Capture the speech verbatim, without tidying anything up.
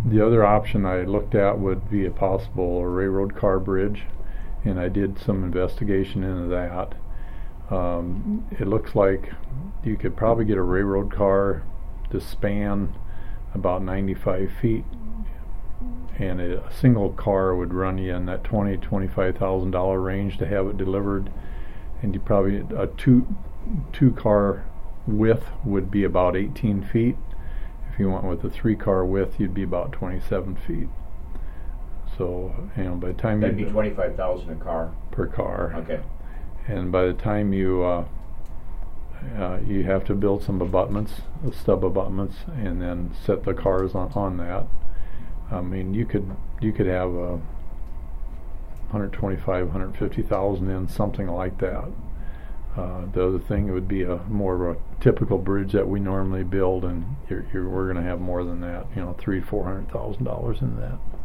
the other option I looked at would be a possible railroad car bridge, and I did some investigation into that. Um, it looks like you could probably get a railroad car to span about ninety-five feet, and a, a single car would run you in that twenty twenty-five thousand dollar range to have it delivered, and you probably a two two car width would be about eighteen feet. If you went with a three car width, you'd be about twenty-seven feet. So, you know, by the time that'd you be twenty-five thousand a car per car. Okay. And by the time you uh, uh, you have to build some abutments, stub abutments, and then set the cars on, on that. I mean, you could you could have a one twenty-five, one fifty thousand in something like that. Uh, the other thing would be a more of a typical bridge that we normally build, and you're, you're, we're going to have more than that. You know, three, four hundred thousand dollars in that.